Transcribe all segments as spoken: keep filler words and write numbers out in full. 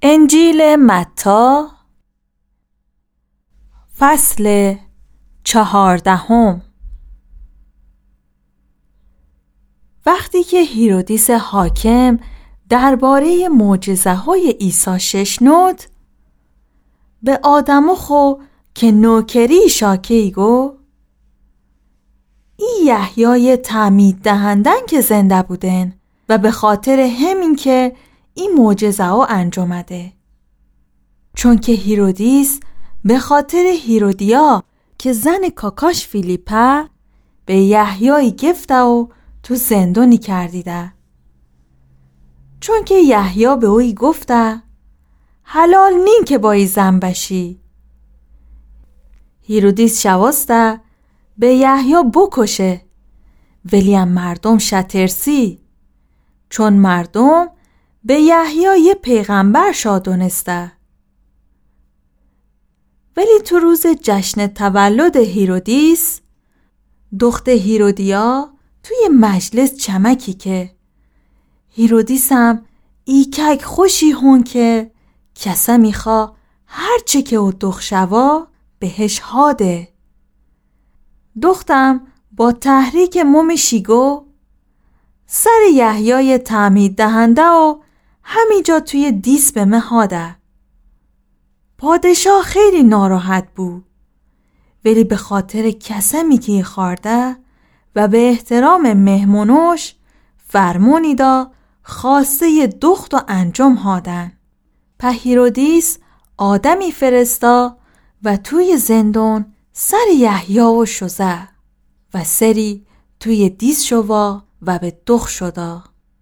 انجیل متی فصل چهاردهم. وقتی که هیرودیس حاکم درباره معجزه‌های عیسی ششنود، به آدمخو که نوکری شاکی گو ای یحیای تعمید دهندن که زنده بودن و به خاطر همین که این معجزه ها انجامده. چون که هیرودیس به خاطر هیرودیا که زن کاکاش فیلیپه به یحیای گفته و تو زندانی کردیده. چون که یحیا به اوی گفته حلال نین که با ای زن بشی. هیرودیس شواسته به یحیا بکشه، ولی هم مردم شترسی، چون مردم به یحیا یه پیغمبر شادونسته. ولی تو روز جشن تولد هیرودیس، دخت هیرودیا توی مجلس چمکی که هیرودیس هم ایکک خوشی هون که کسا میخوا هرچه که او دخ شوا بهش هاده. دختم با تحریک مومشی گو سر یحیای تعمید دهنده و همینجا توی دیس به مهاده. پادشاه خیلی ناراحت بود، ولی به خاطر کسمی که خارده و به احترام مهمونوش فرمونی دا خواسته دخت و انجام هادن. په هیرودیس آدمی فرستا و توی زندان سر یحیا و شوزه و سری توی دیس شوا و به دخ شدا.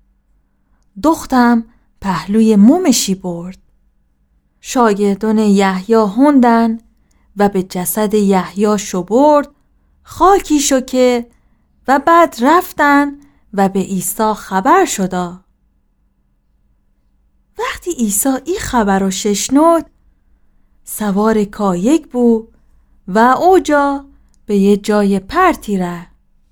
دختم پهلوی مومشی برد. شاگردان یحیا هوندن و به جسد یحیا شو برد خاکی شو که و بعد رفتن و به عیسی خبر شدا. وقتی عیسی ای خبر رو ششنود، سوار کایک بود و اوجا به یه جای پرتی ره.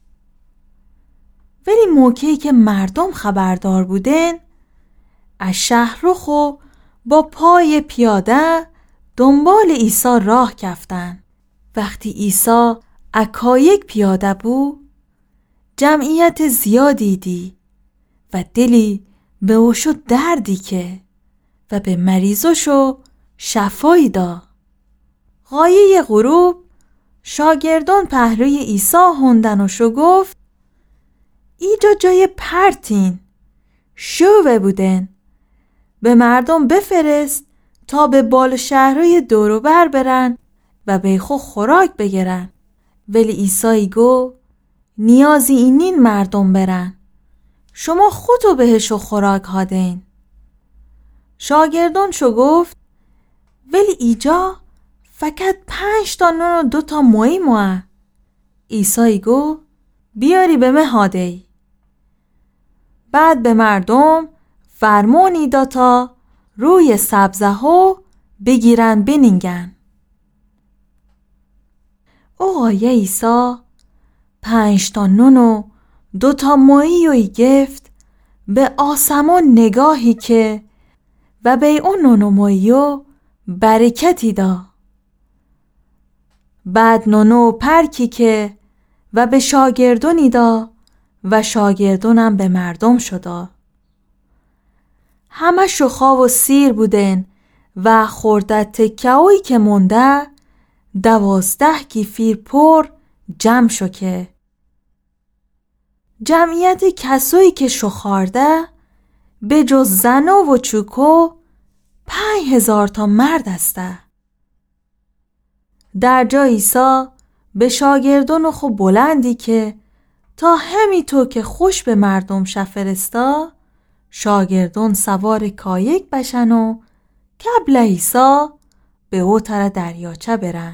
ولی موقعی که مردم خبردار بودن، از شهر رو خو با پای پیاده دنبال عیسی راه کفتن. وقتی عیسی اکایک پیاده بود، جمعیت زیادی دی و دلی به اوشو دردی که و به مریضوشو شفایی دا. غایه غروب شاگردان پهلوی عیسی هوندن و شو گفت ایجا جای پرتین شوه بودن، به مردم بفرست تا به بال شهرهای دورو بر برن و به خو خوراک بگیرن. ولی عیسی گو نیازی اینین مردم برن، شما خودتو بهشو خوراک هادین. شاگردان شو گفت ولی ایجا فقط پنج تا نون و دو تا موی موه. عیسی گو بیاری به مه هادی. بعد به مردم فرمونی دا تا روی سبزه ها بگیرن بنینگن. آقای عیسی پنج تا نون و دو تا مویی و گفت به آسمان نگاهی که و به اون نون و مویی برکتی دا. بعد نونو پرکی که و به شاگردونی دا و شاگردونم به مردم شدا. همه شخا و سیر بودن و خورده تکه‌هایی که مونده دوازده کیفیر پر جمع شو که جمعیت کسایی که شخارده به جز زنا و چوکو پنج هزار تا مرد استه. در جا عیسی به شاگردان خو بلندی که تا همی تو که خوش به مردم شفرستا، شاگردان سوار کایک بشن و قبل عیسی به او تر دریاچه برن.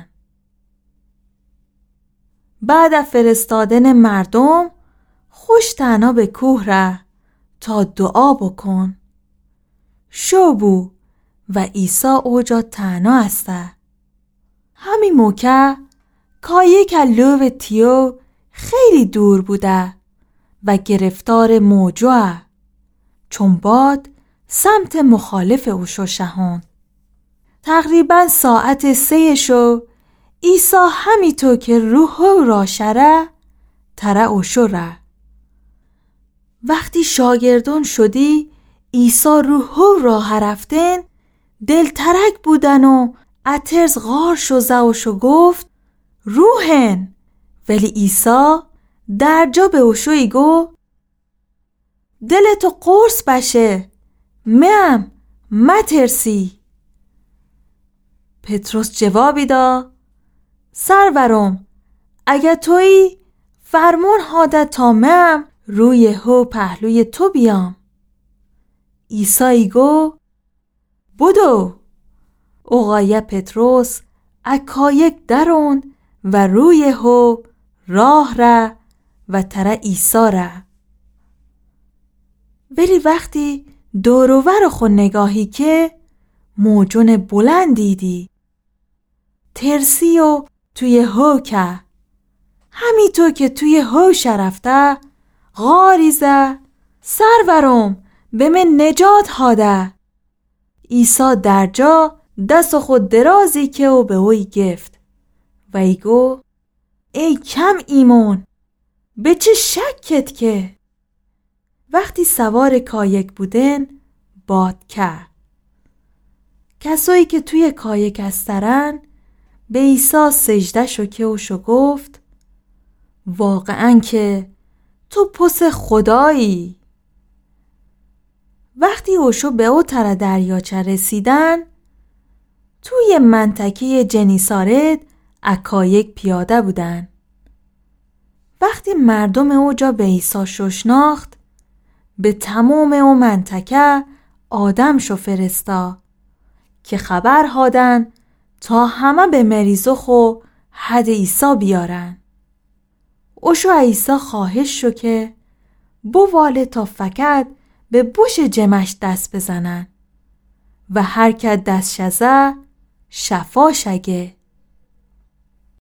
بعد از فرستادن مردم خوش تنها به کوه ره تا دعا بکن. شو بو و عیسی اوجا تنها استه. همین موقع کایک لو تیو خیلی دور بوده و گرفتار موجوه، چون باد سمت مخالف اوشو شهوند. تقریبا ساعت سه شو عیسی همیطور که روح را شره تره اوشو ره. وقتی شاگردان شدی عیسی روح را هرفتن دل ترک بودن و اترز غار شوزه اوشو گفت روحن. ولی عیسی در جا به اوشوی گو دل تو قرص بشه، مم مترسی. پتروس جوابی دا سرورم اگه تویی فرمون هاده تا مم روی هو پهلوی تو بیام. عیسی گو بودو. اوغای پتروس اکایک درون و روی هو راه ره و تره عیسی ره. ولی وقتی دوروور خود نگاهی که موجون بلند دیدی ترسی و توی هو که همیطور که توی هو شرفته غاریزه سرورم به من نجات هاده. عیسی در جا دست خود درازی که و به اوی گفت و ای گو ای کم ایمان به چه شکت که. وقتی سوار کایک بودن باد که کسایی که توی کایک استرن به عیسی سجده شو که و شو گفت واقعاً که تو پس خدایی. وقتی اوشو به او تر دریاچه رسیدن توی منطقه جنیسارت اکایک پیاده بودن. وقتی مردم او جا به عیسی ششناخت به تمام او منطقه آدم شو فرستا که خبر هادن تا همه به مریضو خو حد عیسی بیارن. اوشو عیسی خواهش شو که بواله تا فقط به بوش جمش دست بزنن و هر که دست شزه شفا شگه.